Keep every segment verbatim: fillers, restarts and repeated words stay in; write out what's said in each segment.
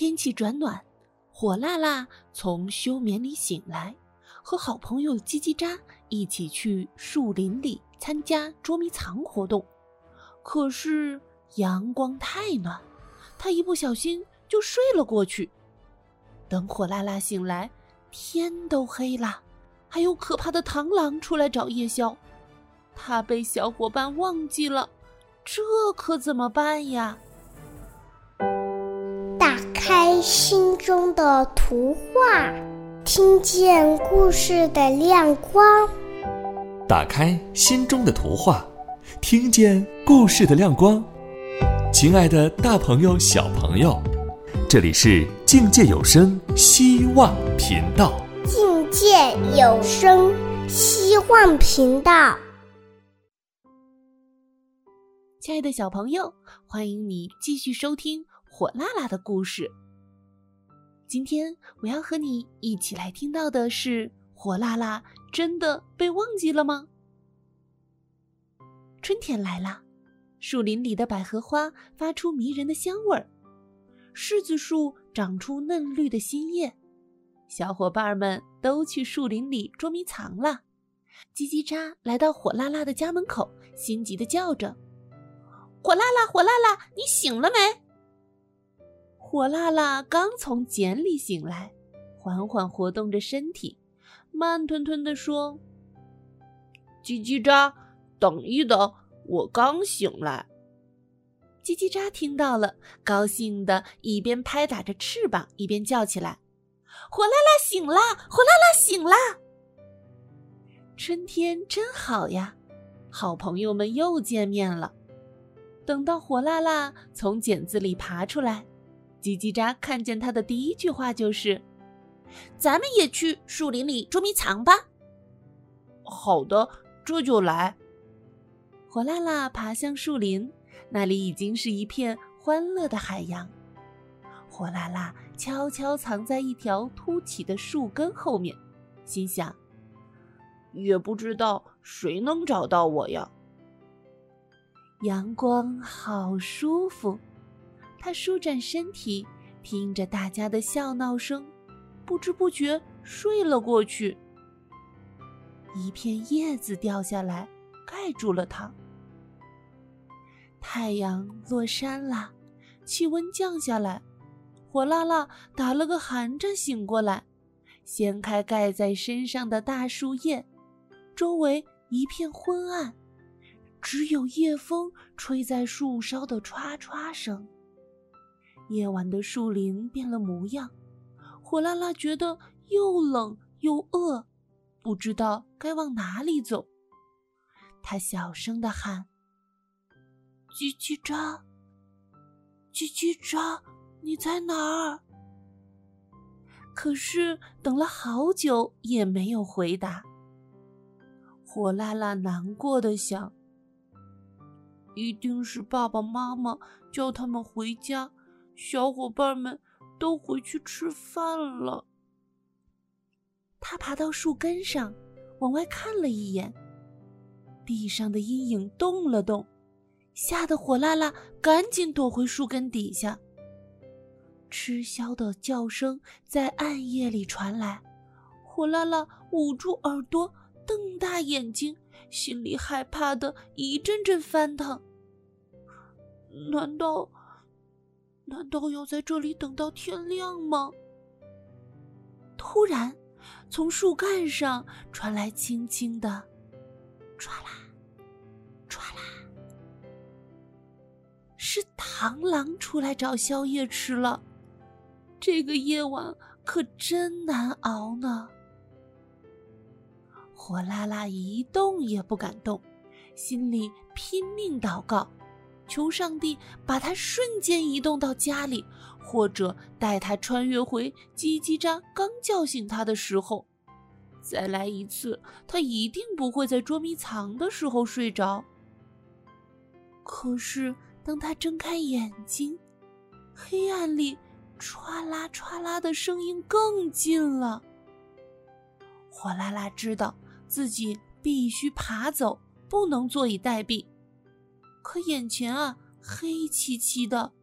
天气转暖，火辣辣从休眠里醒来，和好朋友叽叽喳一起去树林里参加捉迷藏活动。可是阳光太暖，他一不小心就睡了过去。等火辣辣醒来，天都黑了，还有可怕的螳螂出来找夜宵。他被小伙伴忘记了，这可怎么办呀？ 打开心中的图画，听见故事的亮光。 打开心中的图画，听见故事的亮光。亲爱的大朋友小朋友，这里是境界有声希望频道。 境界有声希望频道。 亲爱的小朋友，欢迎你继续收听火辣辣的故事。今天我要和你一起来听到的是，火辣辣真的被忘记了吗？春天来了，树林里的百合花发出迷人的香味儿，柿子树长出嫩绿的新叶，小伙伴们都去树林里捉迷藏了。叽叽喳来到火辣辣的家门口，心急地叫着：火辣辣，火辣辣，你醒了没？火辣辣刚从茧里醒来，缓缓活动着身体，慢吞吞地说：叽叽喳，等一等，我刚醒来。叽叽喳听到了，高兴地一边拍打着翅膀，一边叫起来：火辣辣醒啦，火辣辣醒啦！春天真好呀，好朋友们又见面了。等到火辣辣从茧子里爬出来，叽叽喳看见他的第一句话就是：咱们也去树林里捉迷藏吧。好的，这就来。火辣辣爬向树林，那里已经是一片欢乐的海洋。火辣辣悄悄藏在一条凸起的树根后面，心想：也不知道谁能找到我呀。阳光好舒服，他舒展身体，听着大家的笑闹声，不知不觉睡了过去。一片叶子掉下来，盖住了他。太阳落山了，气温降下来，火辣辣打了个寒颤醒过来，掀开盖在身上的大树叶，周围一片昏暗，只有夜风吹在树梢的唰唰声。夜晚的树林变了模样，火辣辣觉得又冷又饿，不知道该往哪里走。他小声地喊：叽叽喳，叽叽喳，你在哪儿？可是等了好久也没有回答。火辣辣难过地想，一定是爸爸妈妈叫他们回家，小伙伴们都回去吃饭了。他爬到树根上，往外看了一眼，地上的阴影动了动，吓得火辣辣赶紧躲回树根底下。嗤笑的叫声在暗夜里传来，火辣辣捂住耳朵，瞪大眼睛，心里害怕的一阵阵翻腾。难道难道要在这里等到天亮吗？突然从树干上传来轻轻的唰啦唰啦，是螳螂出来找宵夜吃了。这个夜晚可真难熬呢。火辣辣一动也不敢动，心里拼命祷告，求上帝把他瞬间移动到家里，或者带他穿越回叽叽喳刚叫醒他的时候。再来一次，他一定不会在捉迷藏的时候睡着。可是当他睁开眼睛，黑暗里唰啦唰啦的声音更近了。火辣辣知道自己必须爬走，不能坐以待毙。可眼前啊，黑漆漆的，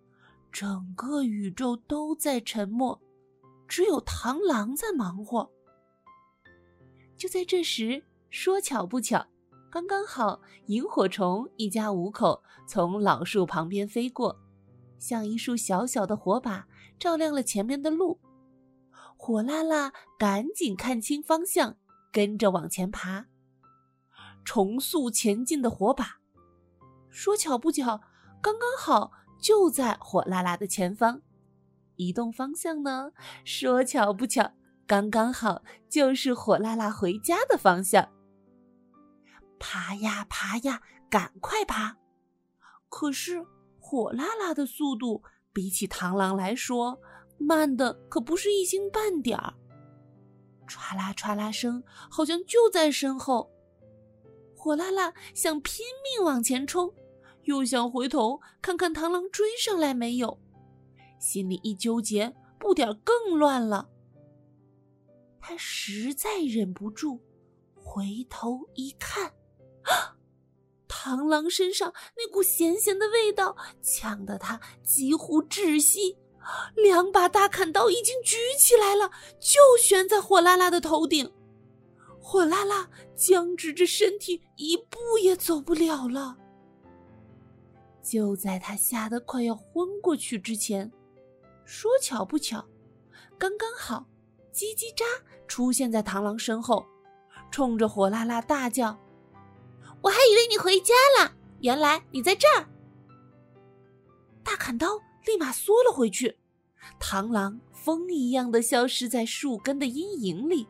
整个宇宙都在沉默，只有螳螂在忙活。就在这时，说巧不巧，刚刚好萤火虫一家五口从老树旁边飞过，像一束小小的火把照亮了前面的路。火辣辣赶紧看清方向，跟着往前爬。重速前进的火把，说巧不巧，刚刚好就在火辣辣的前方。移动方向呢，说巧不巧，刚刚好就是火辣辣回家的方向。爬呀爬呀，赶快爬！可是火辣辣的速度比起螳螂来说，慢的可不是一星半点儿。唰啦唰啦声好像就在身后。火辣辣想拼命往前冲，又想回头看看螳螂追上来没有，心里一纠结，步点更乱了。他实在忍不住，回头一看，螳螂身上那股咸咸的味道呛得他几乎窒息，两把大砍刀已经举起来了，就悬在火辣辣的头顶。火辣辣僵直着身体，一步也走不了了。就在他吓得快要昏过去之前，说巧不巧，刚刚好叽叽喳出现在螳螂身后，冲着火辣辣大叫：我还以为你回家了，原来你在这儿！大砍刀立马缩了回去，螳螂风一样的消失在树根的阴影里。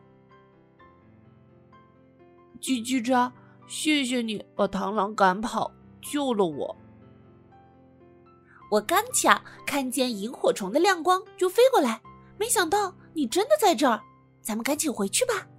叽叽喳，谢谢你把螳螂赶跑，救了我。我刚巧看见萤火虫的亮光就飞过来，没想到你真的在这儿，咱们赶紧回去吧。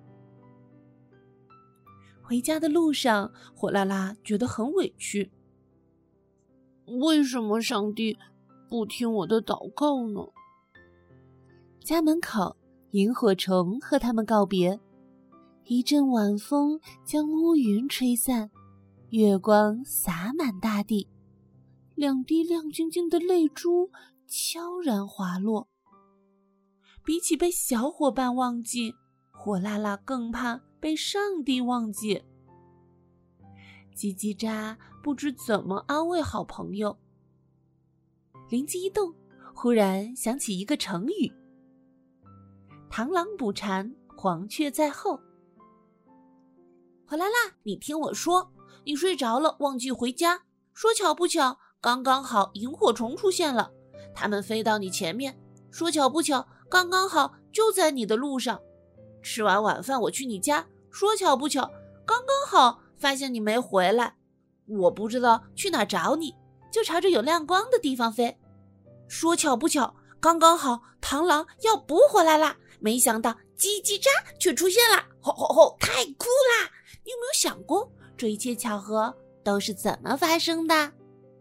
回家的路上，火辣辣觉得很委屈。为什么上帝不听我的祷告呢？家门口，萤火虫和他们告别。一阵晚风将乌云吹散，月光洒满大地，两滴亮晶晶的泪珠悄然滑落。比起被小伙伴忘记，火辣辣更怕被上帝忘记。叽叽喳不知怎么安慰好朋友，灵机一动，忽然想起一个成语：螳螂捕蝉，黄雀在后。火辣辣，你听我说，你睡着了忘记回家，说巧不巧，刚刚好萤火虫出现了，它们飞到你前面，说巧不巧，刚刚好就在你的路上。吃完晚饭我去你家，说巧不巧，刚刚好发现你没回来，我不知道去哪找你，就朝着有亮光的地方飞。说巧不巧，刚刚好螳螂要捕火辣辣，没想到叽叽喳却出现了，吼吼吼，太酷啦！你有没有想过，这一切巧合都是怎么发生的？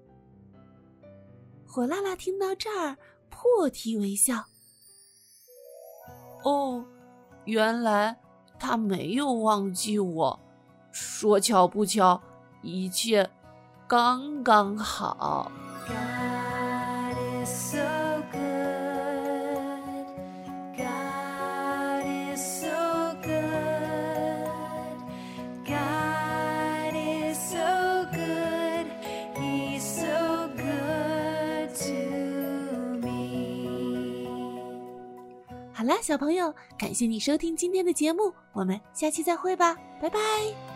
火辣辣听到这儿，破涕为笑。哦，原来他没有忘记我，说巧不巧，一切刚刚好。God is so good. God is so good. God is so good. He's so good to me. 好啦，小朋友，感谢你收听今天的节目，我们下期再会吧，拜拜。